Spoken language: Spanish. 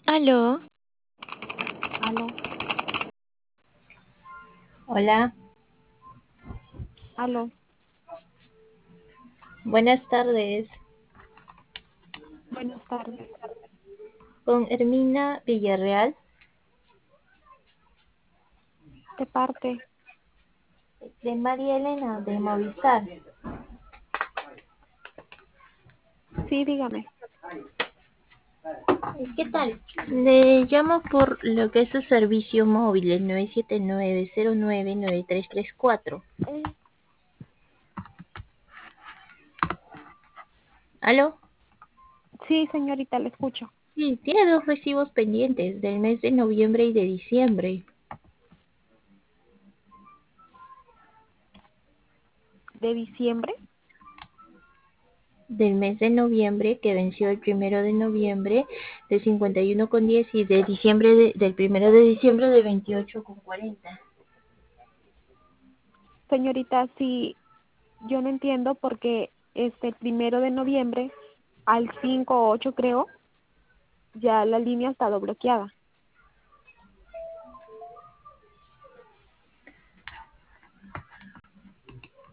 Aló, Aló, Hola, aló, buenas tardes. buenas tardes. Con Hermina Villarreal, De parte, de María Elena, de Movistar. sí, dígame. ¿Qué tal? Le llamo por lo que es su servicio móvil, el 979099334. ¿Aló? Sí, señorita, le escucho. Sí, tiene dos recibos pendientes del mes de noviembre y de diciembre. ¿De diciembre? Del mes de noviembre, que venció el 1 de noviembre, de 51,10 y de diciembre, del 1 de diciembre, de 28,40. Señorita, sí, yo no entiendo porque el 1 de noviembre al 5 o 8 creo, ya la línea ha estado bloqueada.